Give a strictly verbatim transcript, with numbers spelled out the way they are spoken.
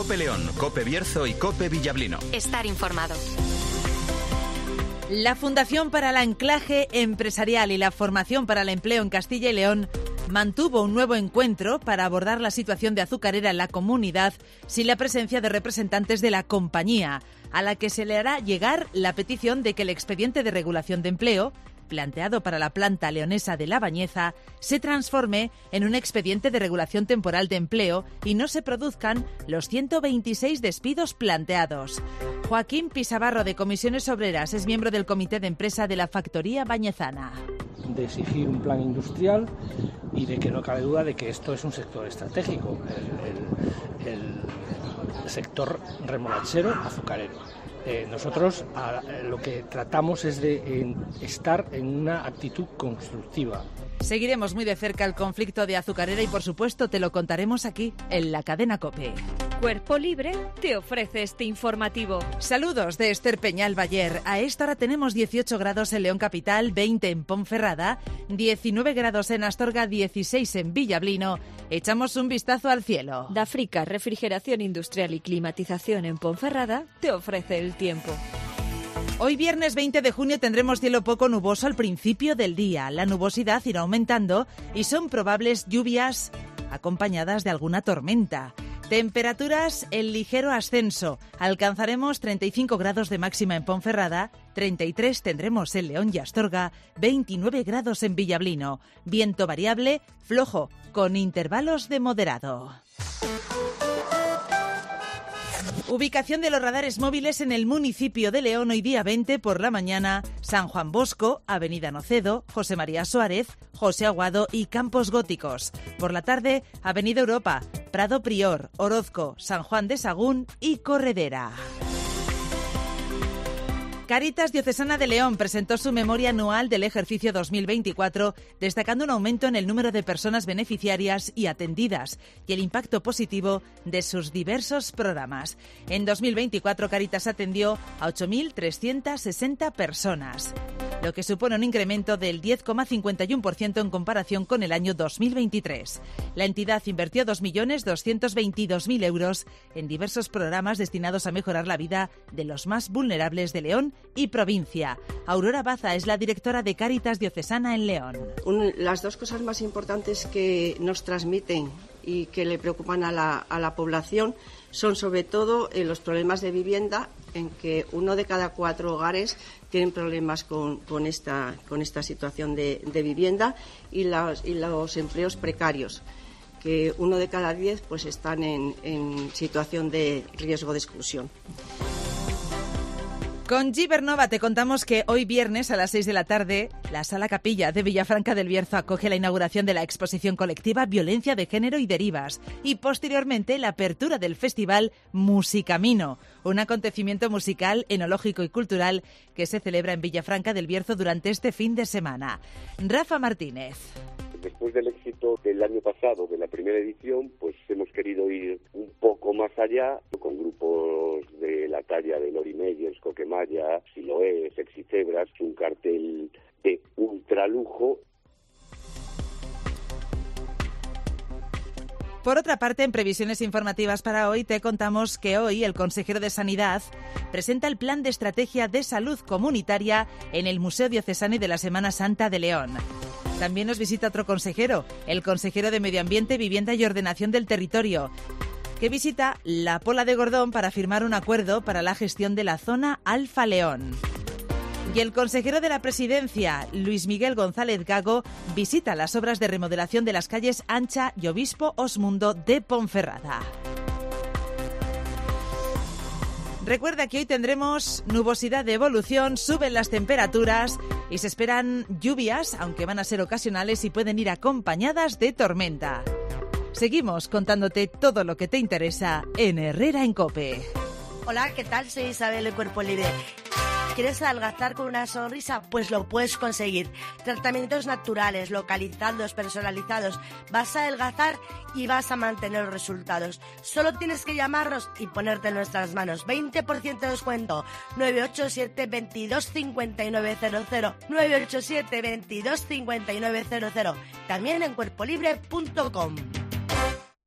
COPE León, COPE Bierzo y COPE Villablino. Estar informado. La Fundación para el Anclaje Empresarial y la Formación para el Empleo en Castilla y León mantuvo un nuevo encuentro para abordar la situación de azucarera en la comunidad sin la presencia de representantes de la compañía, a la que se le hará llegar la petición de que el expediente de regulación de empleo, planteado para la planta leonesa de La Bañeza, se transforme en un expediente de regulación temporal de empleo y no se produzcan los ciento veintiséis despidos planteados. Joaquín Pisabarro, de Comisiones Obreras, es miembro del comité de empresa de la factoría bañezana. De exigir un plan industrial y de que no cabe duda de que esto es un sector estratégico, el, el, el sector remolachero azucarero. Eh, nosotros a, lo que tratamos es de en, estar en una actitud constructiva. Seguiremos muy de cerca el conflicto de azucarera y, por supuesto, te lo contaremos aquí, en la cadena COPE. Cuerpo Libre te ofrece este informativo. Saludos de Esther Peñal Bayer. A esta hora tenemos dieciocho grados en León Capital, veinte en Ponferrada, diecinueve grados en Astorga, dieciséis en Villablino. Echamos un vistazo al cielo. Dafrica, refrigeración industrial y climatización en Ponferrada, te ofrece el tiempo. Hoy viernes veinte de junio tendremos cielo poco nuboso al principio del día. La nubosidad irá aumentando y son probables lluvias acompañadas de alguna tormenta. Temperaturas en ligero ascenso. Alcanzaremos treinta y cinco grados de máxima en Ponferrada, treinta y tres tendremos en León y Astorga, veintinueve grados en Villablino. Viento variable, flojo, con intervalos de moderado. Ubicación de los radares móviles en el municipio de León hoy día veinte por la mañana: San Juan Bosco, Avenida Nocedo, José María Suárez, José Aguado y Campos Góticos. Por la tarde, Avenida Europa, Prado Prior, Orozco, San Juan de Sagún y Corredera. Cáritas Diocesana de León presentó su memoria anual del ejercicio dos mil veinticuatro, destacando un aumento en el número de personas beneficiarias y atendidas y el impacto positivo de sus diversos programas. En dos mil veinticuatro, Cáritas atendió a ocho mil trescientas sesenta personas, lo que supone un incremento del diez coma cincuenta y uno por ciento en comparación con el año dos mil veintitrés. La entidad invirtió dos millones doscientos veintidós mil euros en diversos programas destinados a mejorar la vida de los más vulnerables de León y provincia. Aurora Baza es la directora de Cáritas Diocesana en León. Un, las dos cosas más importantes que nos transmiten y que le preocupan a la, a la población son sobre todo eh, los problemas de vivienda, en que uno de cada cuatro hogares tienen problemas con, con, esta, con esta situación de, de vivienda, y, las, y los empleos precarios, que uno de cada diez pues están en, en situación de riesgo de exclusión. Con Gibernova te contamos que hoy viernes a las seis de la tarde la Sala Capilla de Villafranca del Bierzo acoge la inauguración de la exposición colectiva Violencia de Género y Derivas y posteriormente la apertura del festival Musicamino, un acontecimiento musical, enológico y cultural que se celebra en Villafranca del Bierzo durante este fin de semana. Rafa Martínez. Después del éxito del año pasado, de la primera edición, pues hemos querido ir un poco más allá, con grupos de la talla de Lori Meyers, Coquemaya, Siloé, Sexy Zebras, un cartel de ultralujo. Por otra parte, en previsiones informativas para hoy, te contamos que hoy el consejero de Sanidad presenta el Plan de Estrategia de Salud Comunitaria en el Museo Diocesano y de la Semana Santa de León. También nos visita otro consejero, el consejero de Medio Ambiente, Vivienda y Ordenación del Territorio, que visita la Pola de Gordón para firmar un acuerdo para la gestión de la zona Alfa León. Y el consejero de la Presidencia, Luis Miguel González Gago, visita las obras de remodelación de las calles Ancha y Obispo Osmundo de Ponferrada. Recuerda que hoy tendremos nubosidad de evolución, suben las temperaturas y se esperan lluvias, aunque van a ser ocasionales y pueden ir acompañadas de tormenta. Seguimos contándote todo lo que te interesa en Herrera en COPE. Hola, ¿qué tal? Soy Isabel de Cuerpo Libre. ¿Quieres adelgazar con una sonrisa? Pues lo puedes conseguir. Tratamientos naturales, localizados, personalizados. Vas a adelgazar y vas a mantener los resultados. Solo tienes que llamarnos y ponerte en nuestras manos. veinte por ciento de descuento. nueve ocho siete, veintidós cincuenta y nueve cero cero. nueve ocho siete, veintidós cincuenta y nueve cero cero. También en cuerpo libre punto com.